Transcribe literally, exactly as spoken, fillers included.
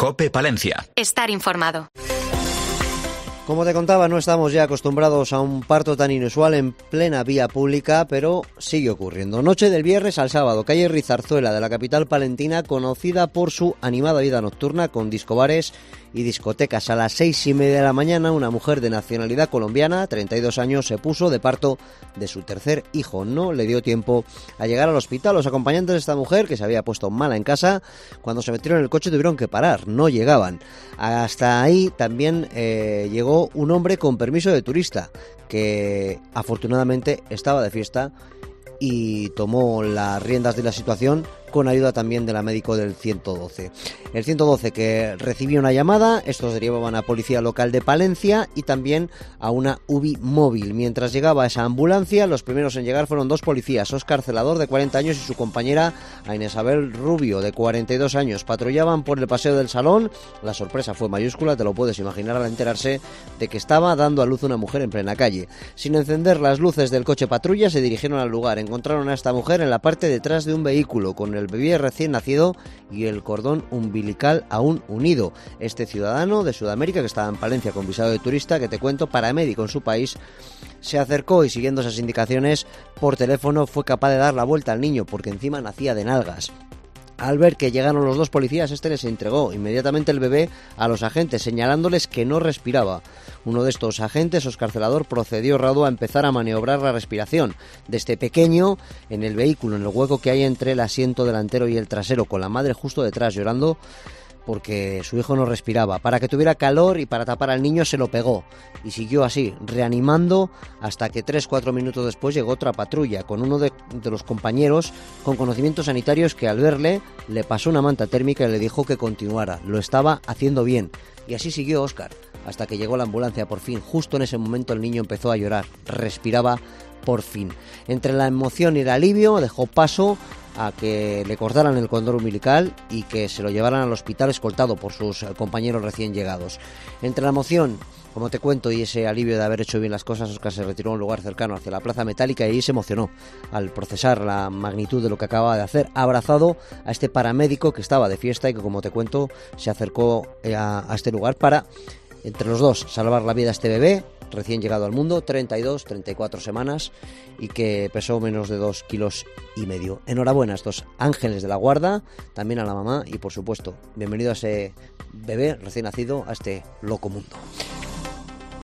COPE Palencia. Estar informado. Como te contaba, no estamos ya acostumbrados a un parto tan inusual en plena vía pública, pero sigue ocurriendo. Noche del viernes al sábado, calle Rizarzuela de la capital palentina, conocida por su animada vida nocturna con discobares y discotecas. A las seis y media de la mañana, una mujer de nacionalidad colombiana, treinta y dos años, se puso de parto de su tercer hijo. No le dio tiempo a llegar al hospital. Los acompañantes de esta mujer, que se había puesto mala en casa, cuando se metieron en el coche tuvieron que parar, no llegaban. Hasta ahí también eh, llegó un hombre con permiso de turista, que afortunadamente estaba de fiesta y tomó las riendas de la situación con ayuda también de la médico del ciento doce. El ciento doce que recibió una llamada, estos derivaban a Policía Local de Palencia y también a una U B I móvil. Mientras llegaba esa ambulancia, los primeros en llegar fueron dos policías, Óscar Celador, de cuarenta años, y su compañera Ana Isabel Rubio, de cuarenta y dos años. Patrullaban por el Paseo del Salón. La sorpresa fue mayúscula, te lo puedes imaginar, al enterarse de que estaba dando a luz una mujer en plena calle. Sin encender las luces del coche patrulla, se dirigieron al lugar. Encontraron a esta mujer en la parte de atrás de un vehículo, con el bebé recién nacido y el cordón umbilical aún unido. Este ciudadano de Sudamérica, que estaba en Palencia con visado de turista, que te cuento, paramédico en su país, se acercó y, siguiendo esas indicaciones por teléfono, fue capaz de dar la vuelta al niño, porque encima nacía de nalgas. Al ver que llegaron los dos policías, este les entregó inmediatamente el bebé a los agentes, señalándoles que no respiraba. Uno de estos agentes, Óscar Celador, procedió raudo a empezar a maniobrar la respiración de este pequeño en el vehículo, en el hueco que hay entre el asiento delantero y el trasero, con la madre justo detrás, llorando porque su hijo no respiraba. Para que tuviera calor y para tapar al niño se lo pegó y siguió así, reanimando, hasta que tres cuatro minutos después llegó otra patrulla con uno de, de los compañeros con conocimientos sanitarios, que al verle le pasó una manta térmica y le dijo que continuara. Lo estaba haciendo bien. Y así siguió Óscar hasta que llegó la ambulancia por fin. Justo en ese momento el niño empezó a llorar, respiraba por fin. Entre la emoción y el alivio dejó paso a que le cortaran el cordón umbilical y que se lo llevaran al hospital escoltado por sus compañeros recién llegados. Entre la emoción, como te cuento, y ese alivio de haber hecho bien las cosas, Óscar se retiró a un lugar cercano hacia la Plaza Metálica y ahí se emocionó al procesar la magnitud de lo que acababa de hacer, abrazado a este paramédico que estaba de fiesta y que, como te cuento, se acercó a, a este lugar para, entre los dos, salvar la vida a este bebé recién llegado al mundo, treinta y dos, treinta y cuatro semanas, y que pesó menos de dos kilos y medio. Enhorabuena a estos ángeles de la guarda, también a la mamá y, por supuesto, bienvenido a ese bebé recién nacido, a este loco mundo.